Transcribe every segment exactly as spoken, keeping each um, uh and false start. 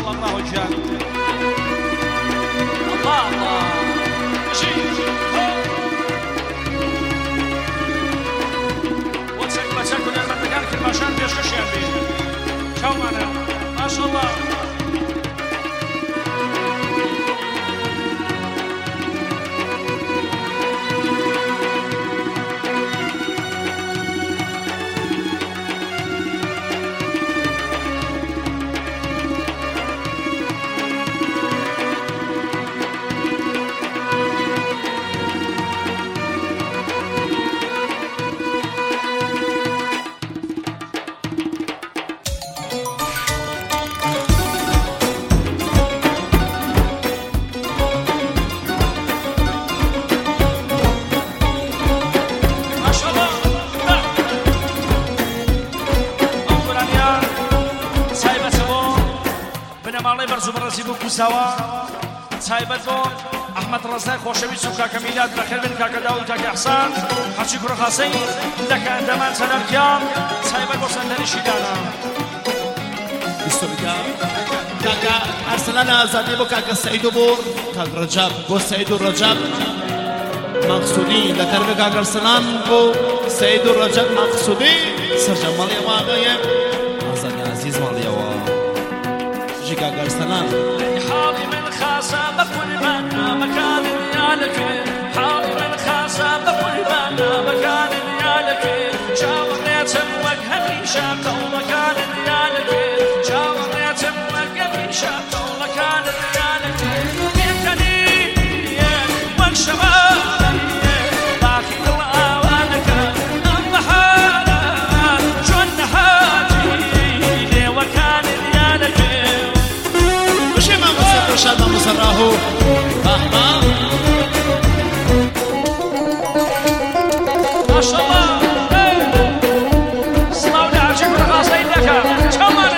الله الله وجهك الله الله جي وتسك بچك و نعمتگان کرماشان پیشکشیان بین چاو مانا ما شاء الله سوا سایبت بو احمد رزاق خوشویست و کاک میلاد بخیر بن کاک داود کاک احسان حاجی کرو خاصی دک اندمان سلام کیام سایبت بو سندری شیدانا استوریکا کاک ارسلان آزادی بو کاک سعید بو کاک رجب بو سعید رجب مقصودی لطرف کاک ارسلان بو سعید رجب مقصودی سرجم مالی واقعی آزادی عزیز مالی واقعی جی کاک ارسلان حالي من خاصة بكل بنا مكان ديالك حالي من خاصة بكل بنا مكان ديالك شاوريت وجهك شاطة ومكان ديالك شاوريت وجهك شاطة ومكان ديالك انتني والشباب باقي الأوانك البحارة جن حاجي وكان ديالك شاد مصراه أحمد ما شاء الله اسمعوا لي عجيب الخاصين لك كمان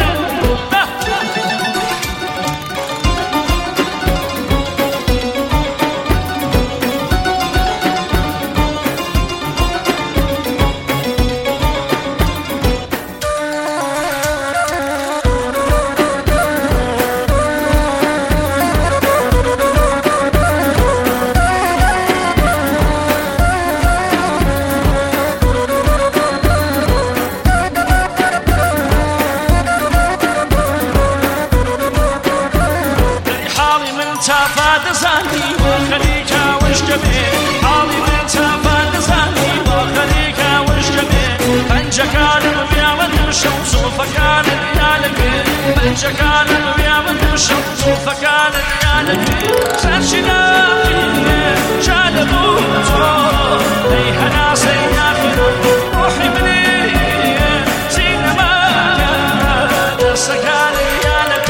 تافاد زاني وخليكا وش جميل حالي من تافاد زاني وخليكا وش جميل بنجكان البيا والشمس فكان ديالك بنجكان البيا والشمس فكان ديالك سرشنا جالبو ليها ناس ياخذ روحي مني زين ما سكان ديالك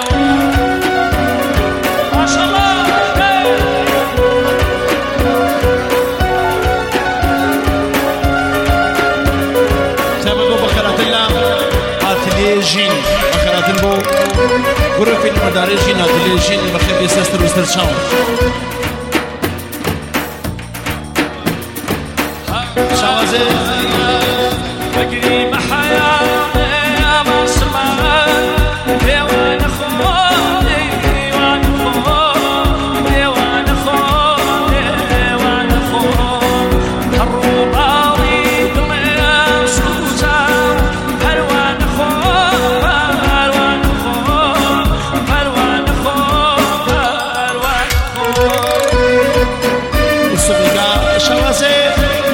جين بخيرات البو غرفة المدارس جين هذه جين بخير يستر ويستر شاون شوازي بقري محيا يا مسمع ديوان خوني ديوان خوني ديوان خوني ديوان خوني الرباوي قليل سوزا هلوان خون هلوان خون هلوان خون هلوان خون السبيقة شوازي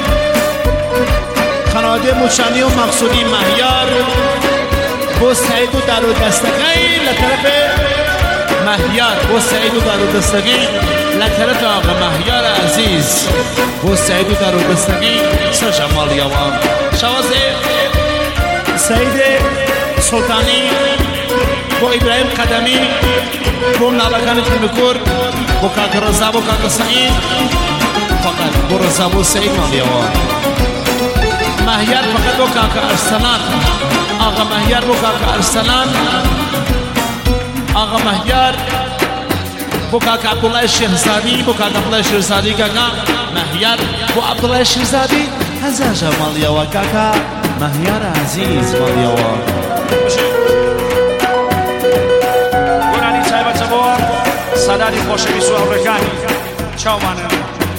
خانواده موچانی و مقصودی مهیار با سعید و در و دستگی لطرف مهیار با سعید و در و دستگی لطرف آقا مهیار عزیز با سعید و در و دستگی سر جمال یوان شوازه سعید سلطانی با ابراهیم قدمی با نالکان تیمکور با کاک رضا با کاک سعید فقط با رضا با سعید مال یوان مهیار فقط با کاک ارسلان آقا مهیار با کاک ارسلان آقا مهیار با کاک عبدالله شهزادی با کاک عبدالله شهزادی کاکا مهیار با عبدالله شهزادی هزاجا ماليوا کاکا مهیار عزیز ماليوا سالاری خۆشەویست و هەوڕێکانی چاومانن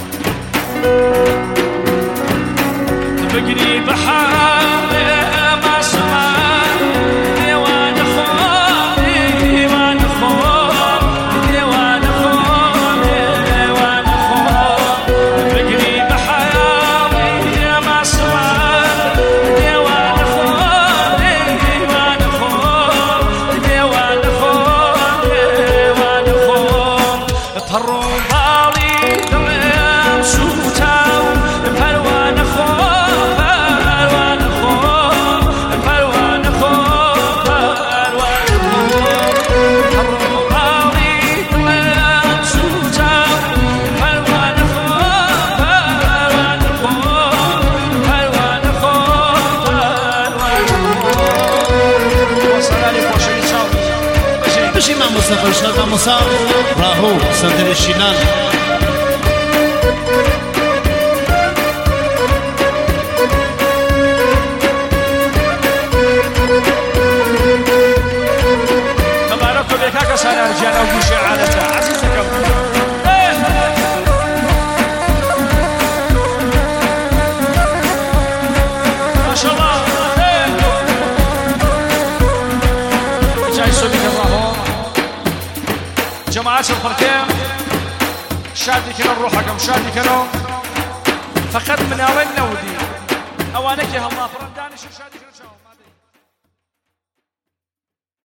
بگری بەحاڵێ ماسمان دێوانە خۆم دێوانە خۆم دێوانە خۆم دێوانە خۆم بگری بەحاڵێ ماسمان دێوانە خۆم دێوانە خۆم دێوانە خۆم دێوانە خۆم پەڕۆ باڵی دڵێم سوتاو پەروانە خۆم فرشاد و موسا راهو سنتر شینان مبارك بك كسر رجال أو شعارته عزيزكم ما شاء الله جاي سوبي الله جماعات الفرقين شادي كنا روحكم شادي كنا فقط من أول نودي أوانك يا الله فرنداني شو شادي